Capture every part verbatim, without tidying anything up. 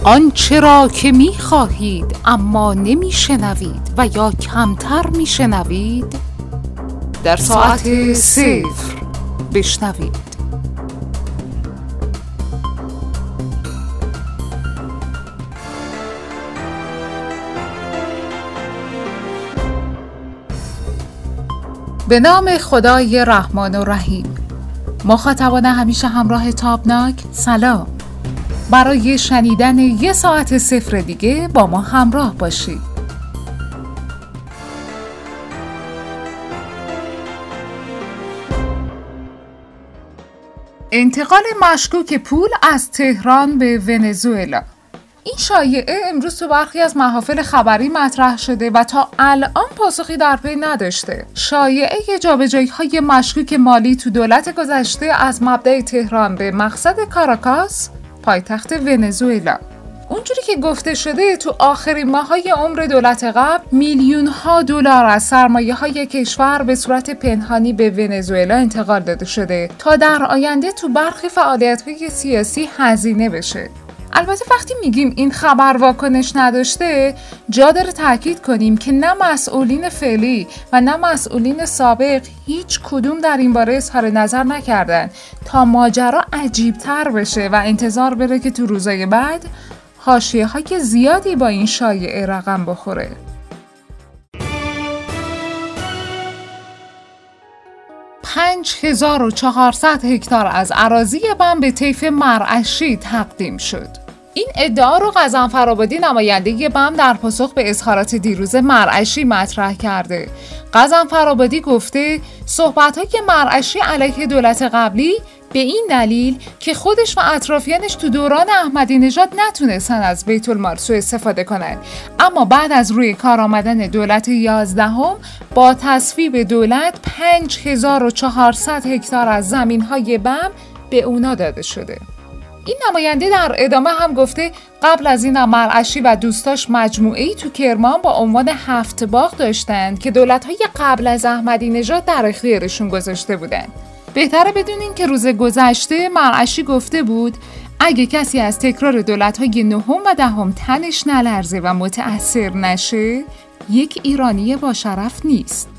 آنچه را که می خواهید اما نمی شنوید و یا کمتر می شنوید در ساعت صفر بشنوید. به نام خدای رحمان و رحیم. مخاطبان همیشه همراه تابناک، سلام. برای شنیدن یه ساعت صفر دیگه با ما همراه باشید. انتقال مشکوک پول از تهران به ونزوئلا. این شایعه امروز تو برخی از محافل خبری مطرح شده و تا الان پاسخی در پی نداشته. شایعه جابجایی‌های مشکوک مالی تو دولت گذشته از مبدأ تهران به مقصد کاراکاس، پایتخت ونزوئلا. اونجوری که گفته شده تو آخرین ماه‌های عمر دولت قبل میلیون‌ها دلار از سرمایه‌های کشور به صورت پنهانی به ونزوئلا انتقال داده شده تا در آینده تو برخی فعالیت‌های سیاسی هزینه بشه. البته وقتی میگیم این خبر واکنش نداشته، جا داره تاکید کنیم که نه مسئولین فعلی و نه مسئولین سابق هیچ کدوم در این باره اظهار نظر نکردن تا ماجرا عجیب‌تر بشه و انتظار بره که تو روزهای بعد حاشیه‌های زیادی با این شایعه رقم بخوره. پنج هزار و چهارصد هکتار از اراضی بم به طیف مرعشی تقدیم شد. این ادعا رو غضنفرآبادی نماینده بم در پاسخ به اظهارات دیروز مرعشی مطرح کرده. غضنفرآبادی گفته صحبت‌های مرعشی علیه دولت قبلی به این دلیل که خودش و اطرافیانش تو دوران احمدی نژاد نتونستن از بیت المال سوء استفاده کنن، اما بعد از روی کار آمدن دولت یازدهم با تصویب دولت پنج هزار و چهارصد هکتار از زمین‌های بم به اونا داده شده. این نماینده در ادامه هم گفته قبل از این مرعشی و دوستاش مجموعه‌ای تو کرمان با عنوان هفت باغ داشتند که دولت‌های قبل از احمدی نژاد در اختیارشون گذاشته بودند. بهتره بدونین که روز گذشته مرعشی گفته بود اگه کسی از تکرار دولت‌های نهم و دهم تنش نلرزه و متأثر نشه، یک ایرانی با شرف نیست.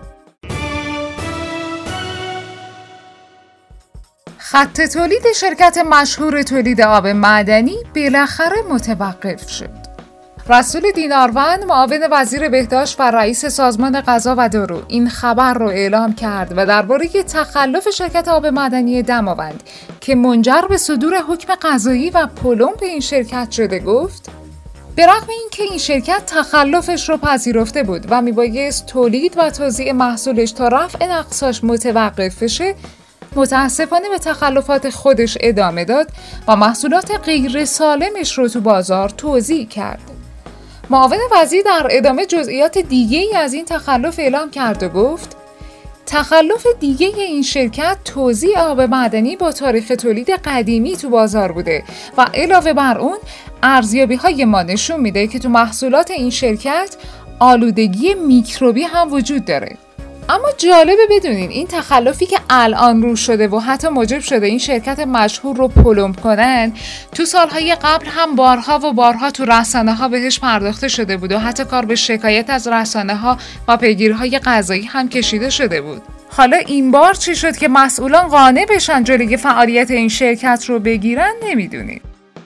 خط تولید شرکت مشهور تولید آب معدنی بالاخره متوقف شد. رسول دیناروند، معاون وزیر بهداشت و رئیس سازمان غذا و دارو، این خبر رو اعلام کرد و درباره تخلف شرکت آب معدنی دماوند که منجر به صدور حکم قضایی و پلمپ این شرکت شده گفت به رغم اینکه این شرکت تخلفش رو پذیرفته بود و میبایست تولید و توزیع محصولش تا رفع نقصاش متوقف بشه، متاسفانه به تخلفات خودش ادامه داد و محصولات غیر سالمش رو تو بازار توزیع کرد. معاون وزیر در ادامه جزئیات دیگه ای از این تخلف اعلام کرد و گفت تخلف دیگه این شرکت توزیع آب معدنی با تاریخ تولید قدیمی تو بازار بوده و علاوه بر اون ارزیابی‌های ما نشون میده که تو محصولات این شرکت آلودگی میکروبی هم وجود داره. اما جالبه بدونین این تخلفی که الان رو شده و حتی موجب شده این شرکت مشهور رو پلمپ کنن، تو سالهای قبل هم بارها و بارها تو رسانه‌ها بهش پرداخته شده بود و حتی کار به شکایت از رسانه‌ها و پیگیری‌های قضایی هم کشیده شده بود. حالا این بار چی شد که مسئولان قانع بشن جلوی فعالیت این شرکت رو بگیرن نمیدونیم.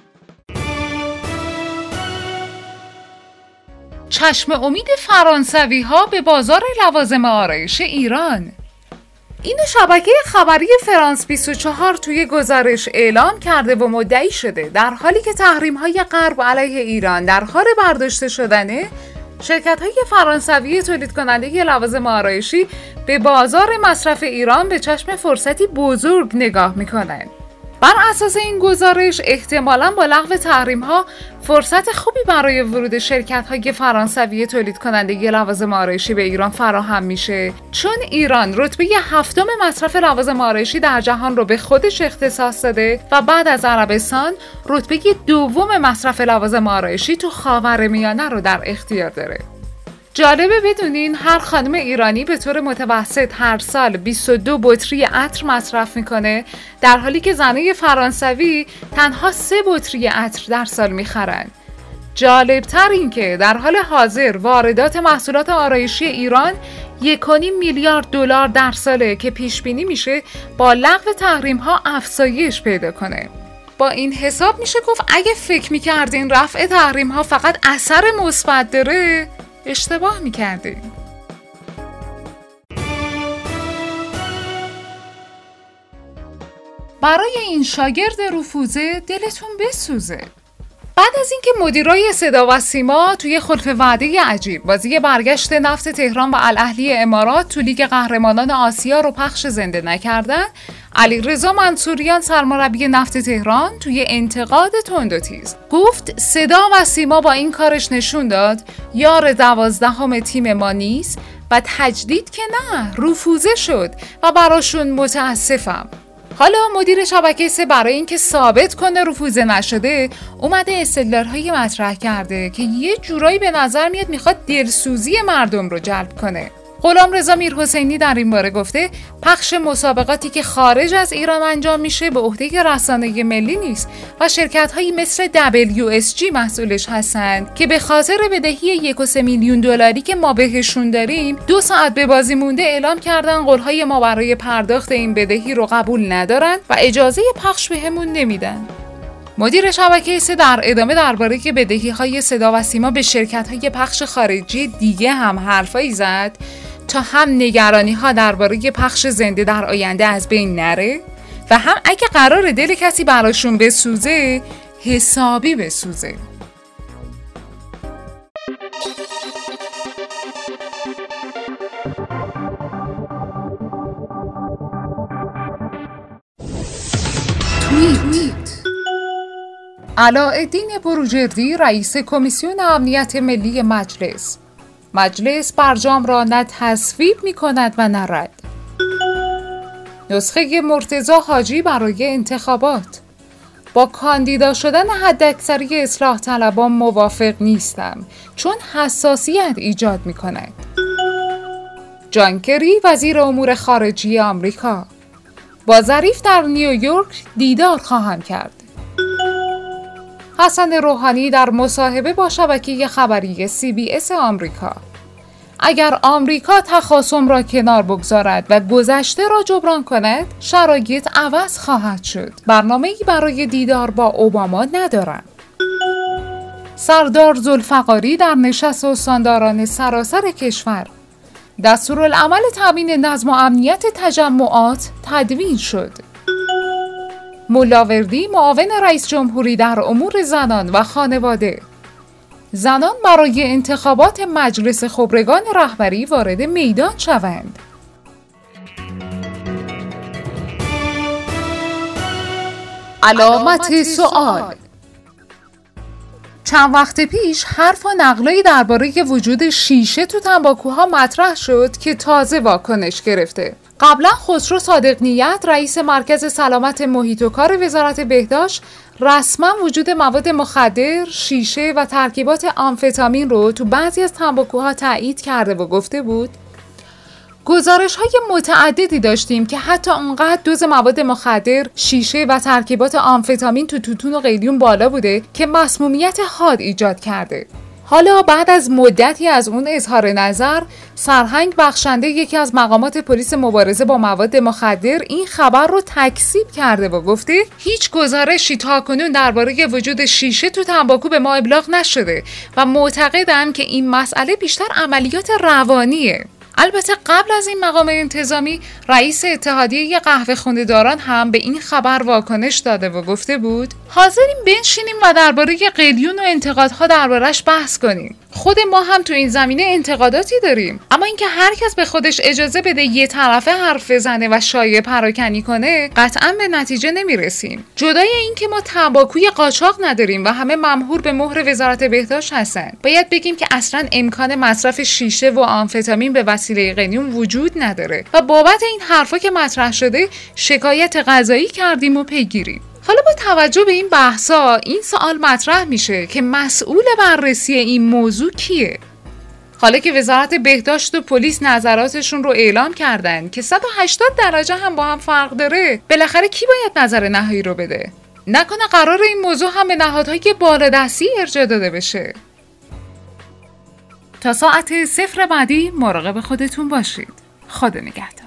چشم امید فرانسوی ها به بازار لوازم آرایش ایران. این شبکه خبری فرانس بیست و چهار توی گزارش اعلام کرده و مدعی شده در حالی که تحریم های غرب علیه ایران در حال برداشته شدنه، شرکت های فرانسوی تولید کننده لوازم آرایشی به بازار مصرف ایران به چشم فرصتی بزرگ نگاه میکنن. بر اساس این گزارش احتمالاً با لغو تحریم‌ها فرصت خوبی برای ورود شرکت‌های فرانسوی تولید کننده لوازم آرایشی به ایران فراهم میشه، چون ایران رتبه هفتم مصرف لوازم آرایشی در جهان رو به خودش اختصاص داده و بعد از عربستان رتبه دوم مصرف لوازم آرایشی تو خاورمیانه رو در اختیار داره. جالبه بدونین هر خانم ایرانی به طور متوسط هر سال بیست و دو بطری عطر مصرف میکنه، در حالی که زنای فرانسوی تنها سه بطری عطر در سال میخرن. جالبتر این که در حال حاضر واردات محصولات آرایشی ایران یک و نیم میلیارد دلار در ساله که پیش بینی میشه با لغو تحریم ها افزایش پیدا کنه. با این حساب میشه گفت اگه فکر میکردین رفع تحریم ها فقط اثر مثبت داره، اشتباه میکردین. برای این شاگرد رفوزه دلتون بسوزه. بعد از اینکه مدیرای صدا و سیما توی خلف وعده عجیب بازی برگشت نفت تهران و الاهلی امارات تو لیگ قهرمانان آسیا رو پخش زنده نکردن، علیرضا منصوریان سرمربی نفت تهران توی انتقاد تند و تیز گفت صدا و سیما با این کارش نشون داد یار دوازدهم تیم ما نیست و تجدید که نه، رفوزه شد و براشون متاسفم. حالا مدیر شبکه سه برای اینکه ثابت کنه رفوزه نشده اومده استدلال‌های مطرح کرده که یه جورایی به نظر میاد میخواد دلسوزی مردم رو جلب کنه. غلامرضا میرحسینی در این باره گفته پخش مسابقاتی که خارج از ایران انجام میشه به عهده رسانه ملی نیست و شرکت‌هایی مثل دبلیو اس جی مسئولش هستند که به خاطر بدهی یک و سه میلیون دلاری که ما بهشون داریم دو ساعت به بازی مونده اعلام کردن قول‌های ما برای پرداخت این بدهی رو قبول ندارن و اجازه پخش بهمون نمیدن. مدیر شبکه سه در ادامه درباره که بدهی‌های صدا و سیما به شرکت‌های پخش خارجی دیگه هم حرفایی زد تا هم نگرانی‌ها درباره پخش زنده در آینده از بین نره و هم اگه قرار دل کسی براشون بسوزه حسابی بسوزه. توییت. علاءالدین بروجردی رئیس کمیسیون امنیت ملی مجلس: مجلس برجام را نه تصویب می کند و نه رد. نسخه مرتضی حاجی برای انتخابات: با کاندیدا شدن حداکثری اصلاح طلبان موافق نیستم چون حساسیت ایجاد می کند. جان کری وزیر امور خارجه آمریکا: با ظریف در نیویورک دیدار خواهم کرد. حسن روحانی در مصاحبه با شبکه خبری سی بی اس آمریکا: اگر آمریکا تخاصم را کنار بگذارد و گذشته را جبران کند، شرایط عوض خواهد شد. برنامه‌ای برای دیدار با اوباما ندارم. سردار ذوالفقاری در نشست استانداران سراسر کشور: دستورالعمل تامین نظم و امنیت تجمعات تدوین شد. ملاوردی معاون رئیس جمهوری در امور زنان و خانواده: زنان برای انتخابات مجلس خبرگان رهبری وارد میدان شوند. علامت سوال. چند وقت پیش حرف و نقلایی درباره وجود شیشه تو تنباکوها مطرح شد که تازه واکنش گرفته. قبلا خسرو صادق نیت رئیس مرکز سلامت محیط و کار وزارت بهداشت رسما وجود مواد مخدر، شیشه و ترکیبات آمفتامین رو تو بعضی از تنباکوها تایید کرده و گفته بود گزارش‌های متعددی داشتیم که حتی اونقدر دوز مواد مخدر، شیشه و ترکیبات آمفتامین تو توتون و قلیون بالا بوده که مسمومیت حاد ایجاد کرده. حالا بعد از مدتی از اون اظهار نظر، سرهنگ بخشنده یکی از مقامات پلیس مبارزه با مواد مخدر این خبر رو تکذیب کرده و گفته هیچ گزارشی تاکنون درباره وجود شیشه تو تنباکو به ما ابلاغ نشده و معتقدم که این مسئله بیشتر عملیات روانیه. البته قبل از این مقام انتظامی رئیس اتحادیه قهوه خونه‌داران هم به این خبر واکنش داده و گفته بود حاضریم بنشینیم و درباره قلیون و انتقادها دربارش بحث کنیم. خود ما هم تو این زمینه انتقاداتی داریم، اما اینکه هر کس به خودش اجازه بده یه طرفه حرف بزنه و شایعه پراکنی کنه قطعاً به نتیجه نمیرسیم. جدای اینکه ما تنباکوی قاچاق نداریم و همه ممهور به مهر وزارت بهداشت هستن، باید بگیم که اصلاً امکان مصرف شیشه و آمفتامین به وسیله قلیون وجود نداره و بابت این حرفا که مطرح شده شکایت قضایی کردیم و پیگیری. حالا با توجه به این بحثا این سوال مطرح میشه که مسئول بررسی این موضوع کیه؟ حالا که وزارت بهداشت و پلیس نظراتشون رو اعلام کردن که صد و هشتاد درجه هم با هم فرق داره، بالاخره کی باید نظر نهایی رو بده؟ نکنه قرار این موضوع هم به نهادهای بالادستی ارجاع داده بشه؟ تا ساعت صفر بعدی مراقب خودتون باشید. خدا نگهدار.